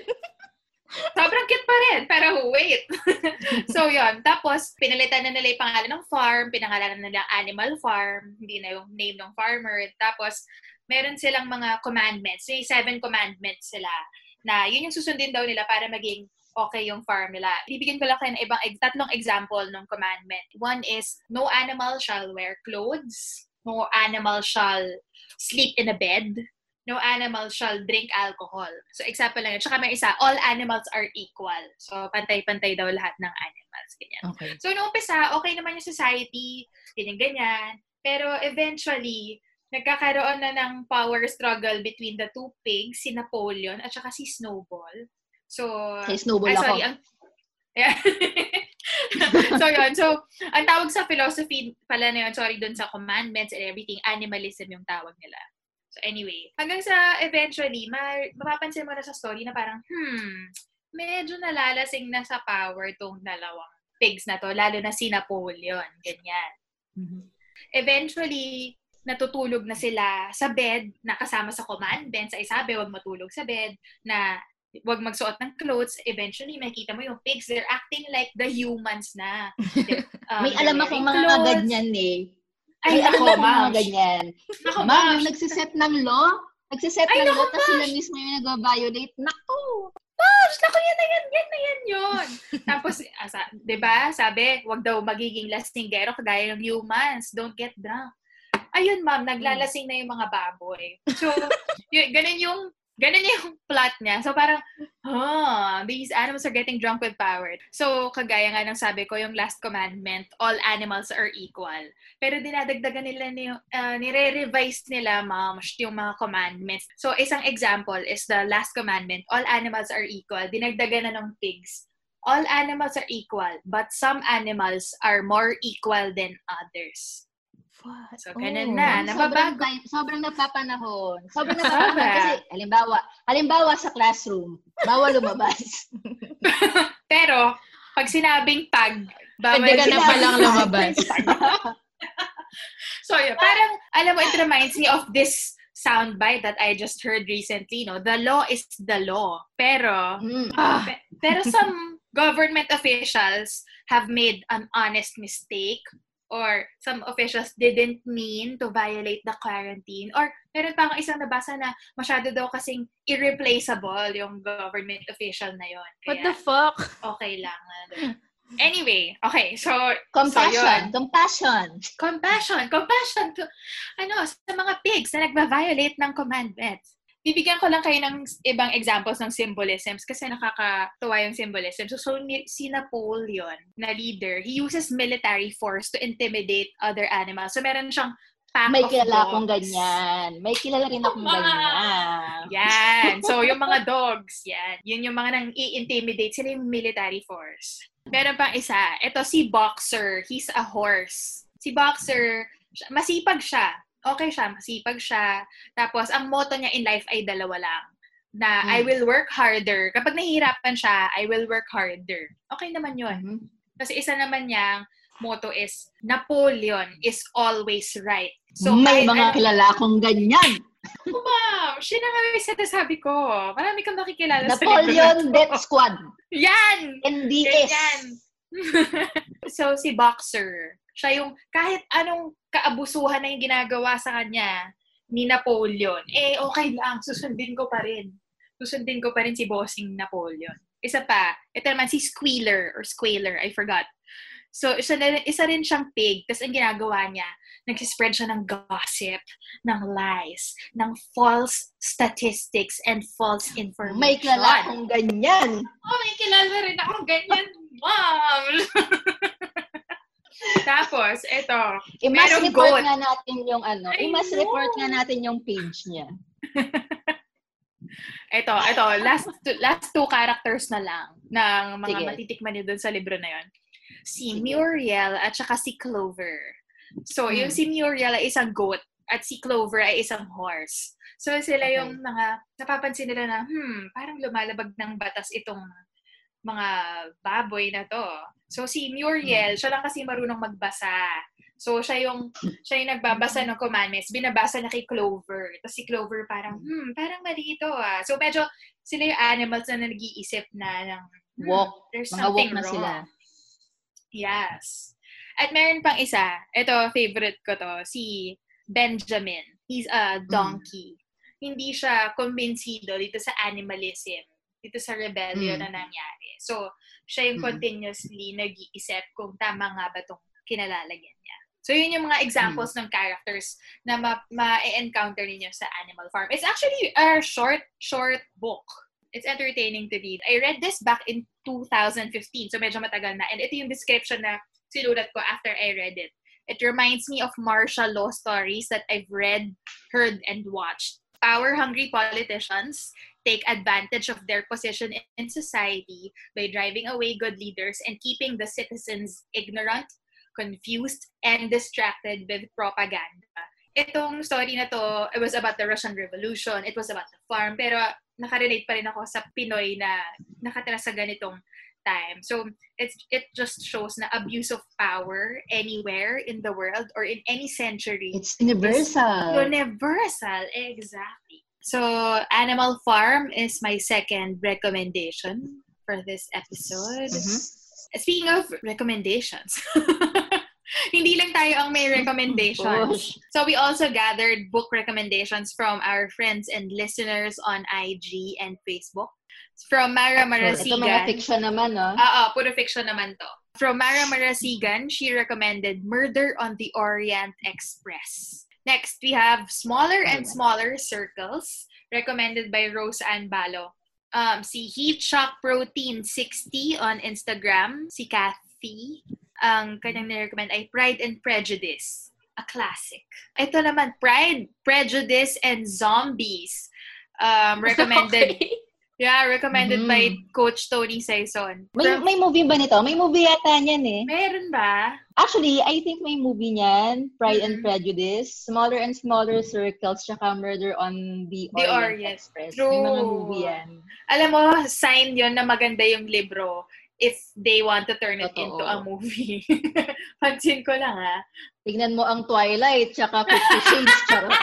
Sobrang cute pa rin. Pero wait. So, yun. Tapos, pinalitan na nila yung pangalan ng farm. Pinangalanan na nila Animal Farm. Hindi na yung name ng farmer. Tapos, meron silang mga commandments. May seven commandments sila na yun yung susundin daw nila para maging okay yung farm nila. Bibigyan ko lang kayo ng ibang, tatlong example ng commandment. One is, no animal shall wear clothes. No animal shall sleep in a bed. No animal shall drink alcohol. So, example lang yun. Tsaka may isa, all animals are equal. So, pantay-pantay daw lahat ng animals. Ganyan. Okay. So, noong umpisa, okay naman yung society, ganyan-ganyan. Pero eventually, nagkakaroon na ng power struggle between the two pigs, si Napoleon at saka si Snowball. So, Kay Snowball ay, sorry, ako. ang, yeah. So, yun. So, ang tawag sa philosophy pala na yun, sorry, dun sa commandments and everything, animalism yung tawag nila. So, anyway, hanggang sa eventually, ma- mapapansin mo na sa story na parang, hmm, medyo nalalasing na sa power tong dalawang pigs na to, lalo na si Napoleon, ganyan. Mm-hmm. Eventually, natutulog na sila sa bed, na kasama sa commandments, ay sabi, wag matulog sa bed, na wag magsuot ng clothes. Eventually, makikita mo yung pigs, they're acting like the humans na. Um, May alam akong mga clothes. ganyan eh. Ay, Ay, nako, ako, ma'am. mga ganyan. Nako, Ma'am, ma'am. yung nagsiset ng law, nagsiset Ay, ng naku, law, tapos ma'am. sila mismo yung nag-violate. Naku! Gosh, naku, yan na yan, yan na yan yun. Tapos, asa, di ba, sabi, wag daw magiging lastinggero kagaya ng humans. Don't get drunk. Ayun, ma'am, naglalasing na yung mga baboy. So, yun, ganun yung, ganun yung plot niya. So, parang, huh, these animals are getting drunk with power. So, kagaya nga ng sabi ko, yung last commandment, all animals are equal. Pero dinadagdagan nila, ni, uh, nire-revise nila, ma'am, yung mga commandments. So, isang example is the last commandment, all animals are equal. Dinagdagan na ng pigs. All animals are equal, but some animals are more equal than others. What? So, ganun Oh. na. Sobrang, Nababago. sobrang napapanahon. Sobrang napapanahon. Kasi, halimbawa, halimbawa sa classroom, bawal lumabas. Pero, pag sinabing tag, bawal Pwede ka na sinabing palang tag. lumabas. So, yun. Parang, alam mo, it reminds me of this soundbite that I just heard recently, no? The law is the law. Pero, Mm. Ah, pe- pero some government officials have made an honest mistake, or some officials didn't mean to violate the quarantine. Or meron pa akong isang nabasa na masyado daw kasing irreplaceable yung government official na yon. what the fuck? Okay lang. Anyway, okay. So, Compassion. so yun. compassion. Compassion. Compassion to, ano, sa mga pigs na nagba-violate ng commandments. Bibigyan ko lang kayo ng ibang examples ng symbolisms kasi nakakatuwa yung symbolism. So, so si Napoleon na leader, he uses military force to intimidate other animals. So, meron siyang pack May of kilala dogs. akong ganyan. May kilala rin akong Mga- ganyan. Yan. So, yung mga dogs, yan. Yun yung mga nang i-intimidate. Sila yung military force. Meron pang isa. Ito, si Boxer. He's a horse. Si Boxer, masipag siya. Okay siya, masipag siya. Tapos, ang motto niya in life ay dalawa lang. Na, Hmm. I will work harder. Kapag nahihirapan siya, I will work harder. Okay naman yun. Mhm. Kasi isa naman niyang motto is, Napoleon is always right. May kahit mga ano- kilala akong ganyan. Oh, ma'am, siya na nga yung sinasabi ko. Marami kang makikilala sa libro Napoleon na to. Death Squad. Yan! N D S. Ganyan. So, si Boxer, siya yung kahit anong kaabusuhan na yung ginagawa sa kanya ni Napoleon, eh, okay lang, susundin ko pa rin. Susundin ko pa rin si bossing Napoleon. Isa pa, ito naman si Squealer or Squealer, I forgot. So, isa, na, isa rin siyang pig. Tapos ang ginagawa niya, nagsispread siya ng gossip, ng lies, ng false statistics, and false information. May kilala akong ganyan. Oh, may kilala rin akong ganyan, ma'am! Tapos, eto, I-mass merong report goat. nga natin yung ano, I i-mass know. report nga natin yung page niya. Eto, eto, last two, last two characters na lang ng mga Sige. matitikman niyo dun sa libro na yon. Si Sige. Muriel at saka si Clover. So, Hmm. yung si Muriel ay isang goat at si Clover ay isang horse. So, sila Okay. yung mga, napapansin nila na, hmm, parang lumalabag ng batas itong mga baboy na to. So, si Muriel, siya lang kasi marunong magbasa. So, siya yung, siya yung nagbabasa ng commandments. Binabasa niya kay Clover. Tapos si Clover parang, hmm, parang mali ito ah. So, medyo sila yung animals na nag-iisip na ng, hmm, Walk. there's Mga something walk na wrong. sila. Yes. At meron pang isa. Ito, favorite ko to. Si Benjamin. He's a donkey. Hindi siya kumbinsido dito sa animalism. Dito sa rebellion Mm. na nangyari. So, siya yung Mm. continuously nag-iisip kung tama nga ba itong kinalalagyan niya. So, yun yung mga examples ng characters na ma- ma-encounter ninyo sa Animal Farm. It's actually a short, short book. It's entertaining to read. I read this back in two thousand fifteen, so medyo matagal na. And ito yung description na sinulat ko after I read it. It reminds me of martial law stories that I've read, heard, and watched. Power-hungry politicians take advantage of their position in society by driving away good leaders and keeping the citizens ignorant, confused, and distracted with propaganda. Itong story na to, it was about the Russian Revolution, it was about the farm, pero nakarelate pa rin ako sa Pinoy na nakatira sa ganitong time. So, it's, it just shows na abuse of power anywhere in the world or in any century. It's universal. Universal, exactly. So, Animal Farm is my second recommendation for this episode. Mhm. Speaking of recommendations, Hindi lang tayo ang may recommendations. So we also gathered book recommendations from our friends and listeners on I G and Facebook. From Mara Marasigan. Ito mga fiction naman, no? Oo, puro fiction naman to. From Mara Marasigan, she recommended Murder on the Orient Express. Next, we have Smaller and Smaller Circles, recommended by Rose Ann Balo. Um, si Heat Shock Protein sixty on Instagram, si Kathy. Ang kanyang nirecommend ay Pride and Prejudice, a classic. Ito naman, Pride, Prejudice, and Zombies. Um, recommended... Okay. Yeah, recommended mm. by Coach Tony Saison. May, From, may movie ba nito? May movie yata niyan eh. Meron ba? Actually, I think may movie niyan. Pride mm-hmm. and Prejudice, Smaller and Smaller Circles, tsaka Murder on the, the Orient, Orient Express. True. May mga movie yan. Alam mo, sign yon na maganda yung libro if they want to turn it Totoo. into a movie. Pansin ko lang ha. Tignan mo ang Twilight, tsaka Fifty Shades, charot.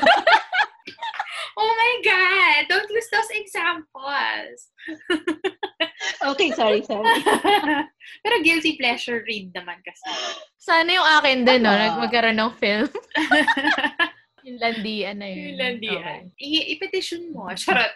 Oh my God! Don't use those examples. Okay, sorry, sorry. Pero guilty pleasure read naman kasi. Sana yung akin din, no? Uh, magkaroon ng film. Yung landian na yun. Yung landian. Okay. I- i-petition mo. Charot.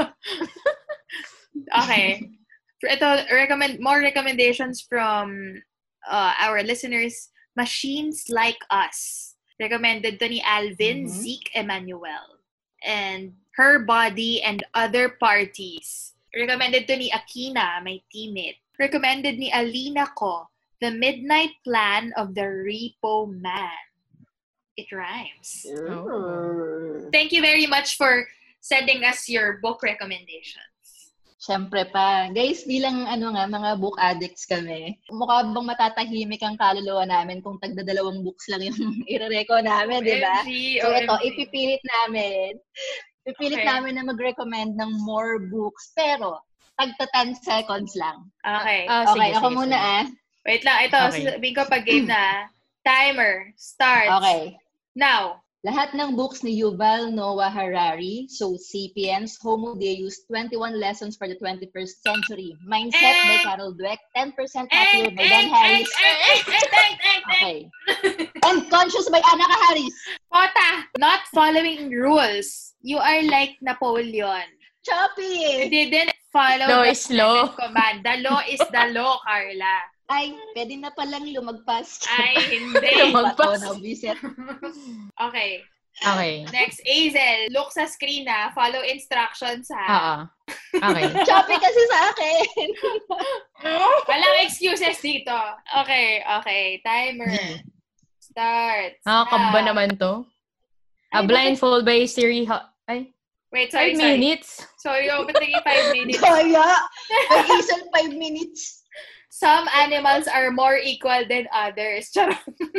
Okay. Ito, recommend more recommendations from uh, our listeners. Machines Like Us. Recommended to ni Alvin mm-hmm. Zeke Emmanuel. And Her Body and Other Parties. Recommended to ni Akina, my teammate. Recommended ni Alina Ko, The Midnight Plan of the Repo Man. It rhymes. Oh. Thank you very much for sending us your book recommendations. Siyempre pa. Guys, bilang ano nga, mga book addicts kami, mukha bang matatahimik ang kaluluwa namin kung tagdadalawang books lang yung i-reco namin, di ba? So ito, ipipilit namin. Ipipilit okay. namin na mag-recommend ng more books, pero tagta ten seconds lang. Okay. Oh, okay, sige, ako sige, muna sige. ah. Wait lang, ito, okay. sabihin ko pag game na. Timer starts. Okay. Now. Lahat ng books ni Yuval Noah Harari, so Sapiens, Homo Deus, twenty-one Lessons for the twenty-first Century, Mindset and, by Carol Dweck, ten percent Happier by Dan Harris. Okay. And Conscious by Anna Harris. Pota, not following rules. You are like Napoleon. Choppy! You didn't follow law the is law. command. The law is the law, Carla. Ay, pwede na palang lumagpas. Ay, hindi. Lumagpas. Okay. Okay. Next, Azel. Look sa screen na. Follow instructions ha. Oo. Okay. Choppy kasi sa akin. Walang excuses dito. Okay, okay. Timer. Start. Nakakamba naman to. A blindfold by Siri. Ha- Ay. Wait, sorry, five sorry. minutes. Sorry, ako ba't naging five minutes? Kaya. Mag-isang five minutes. Some animals are more equal than others. Charot.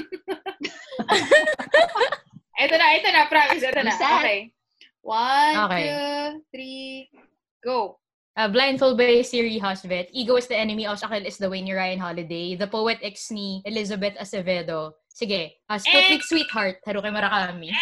Ito na, ito na. Promise, ito na. Okay. One, okay. two, three, go. Uh, Blindfold by Siri Hosvet. Ego is the enemy, Obstacle is the way ni Ryan Holiday. The Poet X ni Elizabeth Acevedo. Sige. Uh, Sputnik eh. Sweetheart. Haruki Murakami.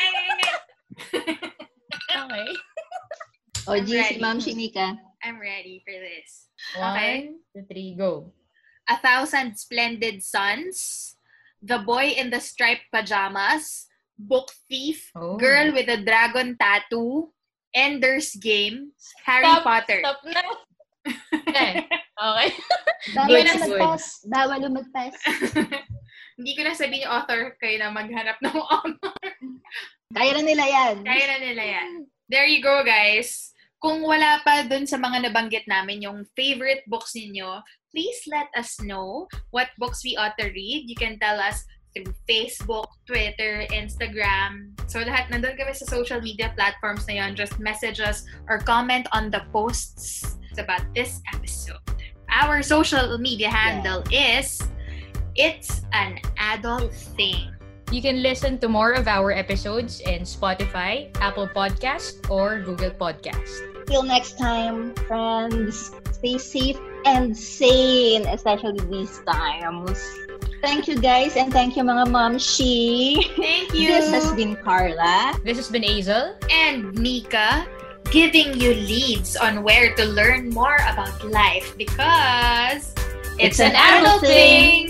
Okay. O, G, si Ma'am Shinika. I'm ready for this. One, okay. two, three, go. A Thousand Splendid Suns, The Boy in the Striped Pajamas, Book Thief, oh. Girl with a Dragon Tattoo, Ender's Game, Harry stop, Potter. Stop na! Okay. Okay. Bawal lumagpas. Bawal lumagpas. Hindi ko na sabihin yung author, kayo na maghanap ng author. Kaya na nila yan. Kaya na nila yan. There you go, guys. Kung wala pa dun sa mga nabanggit namin yung favorite books ninyo, please let us know what books we ought to read. You can tell us through Facebook, Twitter, Instagram. So lahat, nandun kami sa social media platforms na yun. Just message us or comment on the posts about this episode. Our social media handle yeah. is It's an Adult Thing. You can listen to more of our episodes in Spotify, Apple Podcast, or Google Podcast. Till next time, friends. Stay safe and sane, especially these times. Thank you, guys, and thank you, mga momshi. Thank you. This has been Carla. This has been Azel. And Nika, giving you leads on where to learn more about life because it's, it's an, an adult thing. thing.